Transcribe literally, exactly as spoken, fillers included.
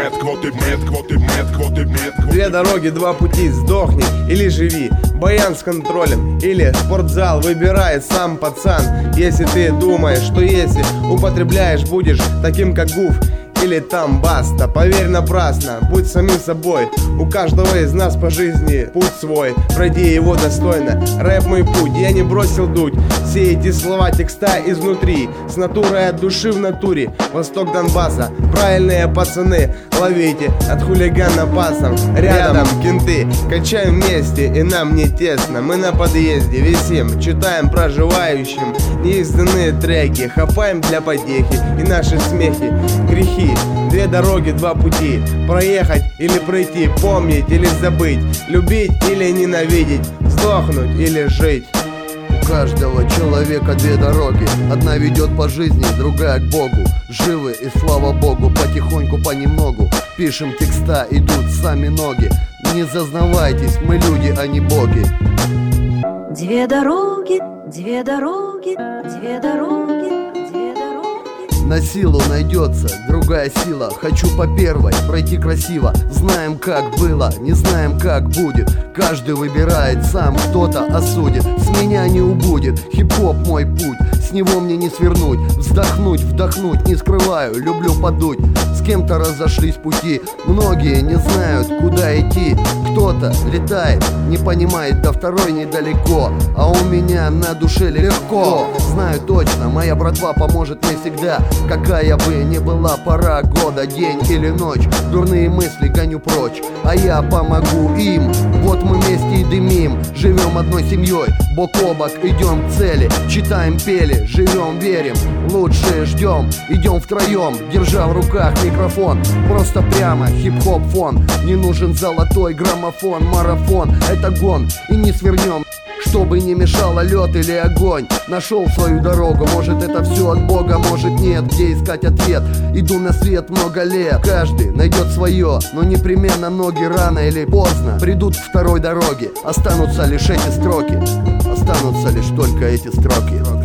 Две дороги, два пути, сдохни или живи. Баян с контролем или спортзал, выбирай сам, пацан. Если ты думаешь, что если употребляешь, будешь таким как Гуф или там Баста, поверь напрасно, будь самим собой. У каждого из нас по жизни путь свой, пройди его достойно. Рэп мой путь, я не бросил дуть. Все эти слова текста изнутри, с натурой от души в натуре. Восток Донбасса, правильные пацаны, ловите от хулигана пасом. Рядом кенты, качаем вместе, и нам не тесно. Мы на подъезде висим, читаем проживающим неизданные треки, хапаем для потехи и наши смехи, грехи. Две дороги, два пути, проехать или пройти, помнить или забыть, любить или ненавидеть, сдохнуть или жить. У каждого человека две дороги, одна ведет по жизни, другая к Богу. Живы и слава Богу, потихоньку, понемногу пишем текста, идут сами ноги. Не зазнавайтесь, мы люди, а не боги. Две дороги, две дороги, две дороги, две дороги. На силу найдется другая сила. Хочу по первой пройти красиво. Знаем, как было, не знаем, как будет. Каждый выбирает сам, кто-то осудит. С меня не убудет, хип-хоп мой путь. С него мне не свернуть, вздохнуть, вдохнуть. Не скрываю, люблю подуть. С кем-то разошлись пути. Многие не знают, куда идти. Кто-то летает, не понимает, до второй недалеко. А у меня на душе легко. Знаю точно, моя братва поможет мне всегда. Какая бы ни была пора года, день или ночь, дурные мысли гоню прочь, а я помогу им. Вот мы вместе и дымим, живем одной семьей, бок о бок идем к цели. Читаем, пели, живем, верим, лучшее ждем. Идем втроем, держа в руках микрофон. Просто прямо хип-хоп фон. Не нужен золотой граммофон, марафон, это гон, и не свернем, чтобы не мешало лед или огонь. Нашел свою дорогу, может это все от Бога, может нет. Где искать ответ? Иду на свет много лет. Каждый найдет свое, но непременно ноги рано или поздно придут к второй дороге. Останутся лишь эти строки, останутся лишь только эти строки.